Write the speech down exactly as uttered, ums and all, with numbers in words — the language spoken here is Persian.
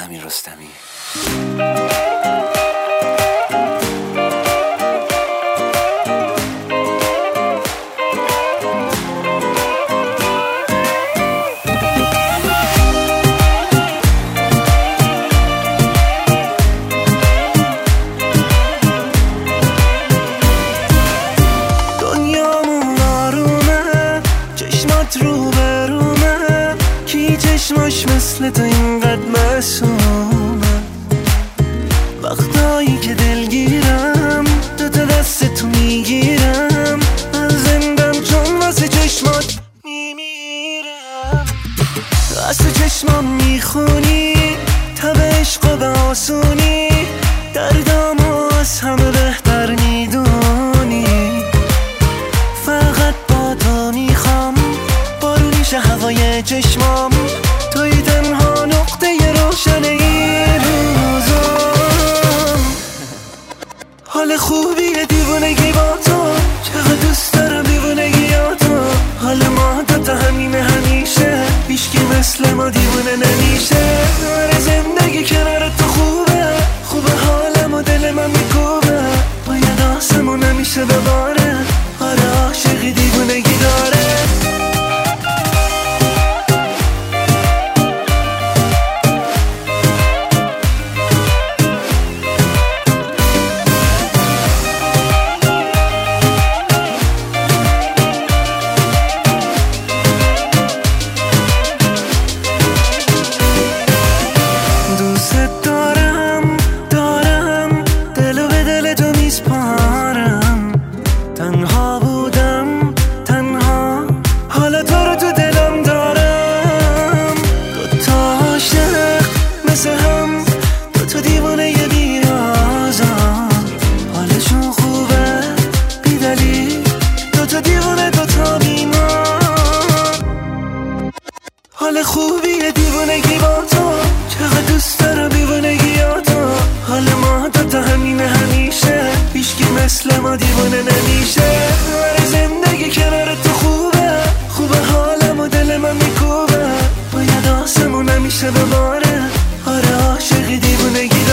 امیر رستمی. چشماش مثل تو اینقدر معصومه، وقتایی که دلگیرم دو تا دست تو میگیرم، من زندم چون واسه چشمات میمیرم. از تو چشمام میخونی تب عشق و به آسونی، دردامو از همه بهتر میدونی. فقط با تو میخوام بارونیش هوای چشمام، توی تنها نقطه روشن این روزم. حال خوبیه دیوونگی با تو، چقدر دوست دارم دیوونگی با تو. حال ما دوتا همینه همیشه، هیچکی مثل ما دیوونه نمیشه. آره زندگی کنار تو خوبه، خوبه حالم و دل من میکوبه، باید آسمون همیشه بباره. آره عاشقی دیوونگی داره. حال خوبیه دیوونگی با تو، چقدر دوست دارم دیوونگی با تو. حال ما دوتا همینه همیشه، هیچکی مثل ما دیوونه نمیشه. آره زندگی کنار تو خوبه، خوبه حالم و دل من میکوبه، باید آسمون همیشه بباره. آره عاشقی دیوونگی